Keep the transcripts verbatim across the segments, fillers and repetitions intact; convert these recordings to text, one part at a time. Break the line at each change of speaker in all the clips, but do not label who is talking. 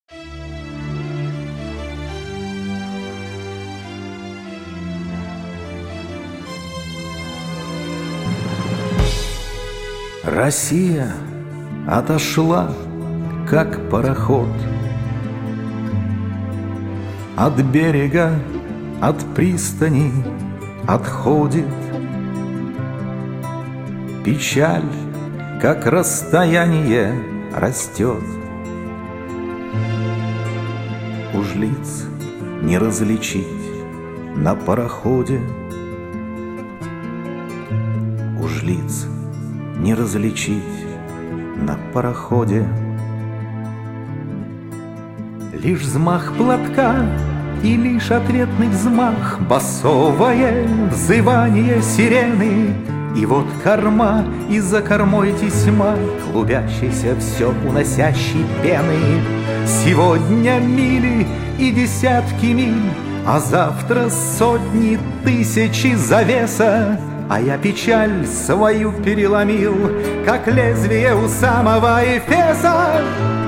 Россия отошла, как пароход, от берега, от пристани отходит. Печаль, как расстояние, растет. Уж лиц не различить на пароходе, уж лиц не различить на пароходе. Лишь взмах платка и лишь ответный взмах, басовое взывание сирены. И вот корма, и за кормой тесьма, клубящейся все уносящей пены. Сегодня мили и десятки миль, а завтра сотни, тысячи завеса. А я печаль свою переломил, как лезвие у самого Эфеса.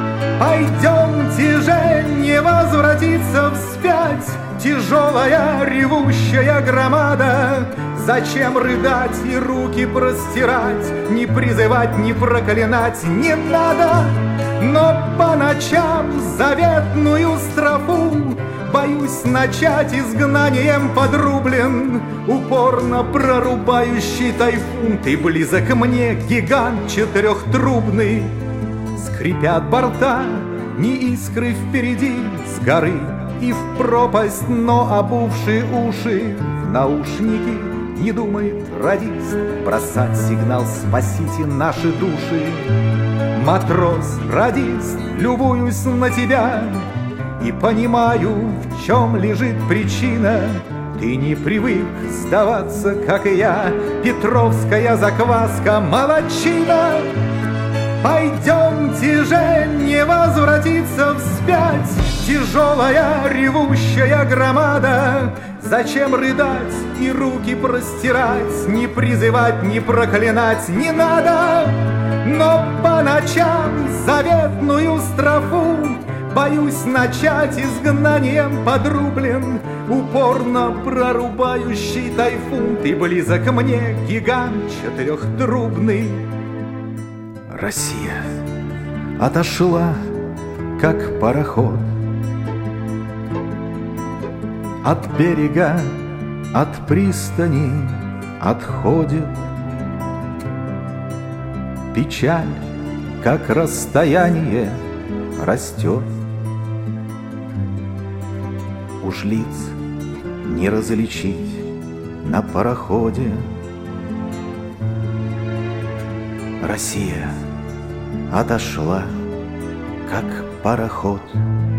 Пойдемте же, не возвратиться вспять, тяжелая ревущая громада. Зачем рыдать и руки простирать, не призывать, не проклинать не надо. Но по ночам заветную строфу боюсь начать изгнанием подрублен. Упорно прорубающий тайфун, ты близок мне, гигант четырехтрубный. Скрипят борта, ни искры впереди, с горы и в пропасть, но обувшие уши в наушники. Не думает радист бросать сигнал «Спасите наши души». Матрос, радист, любуюсь на тебя и понимаю, в чем лежит причина. Ты не привык сдаваться, как и я, петровская закваска, молодчина. Пойдемте же, не возвратиться вспять, тяжелая ревущая громада. Зачем рыдать и руки простирать, не призывать, не проклинать не надо. Но по ночам заветную строфу боюсь начать изгнанием подрублен. Упорно прорубающий тайфун, ты близок мне, гигант четырехтрубный. Россия отошла, как пароход, от берега, от пристани отходит. Печаль, как расстояние, растет. Уж лиц не различить на пароходе. Россия отошла, как пароход.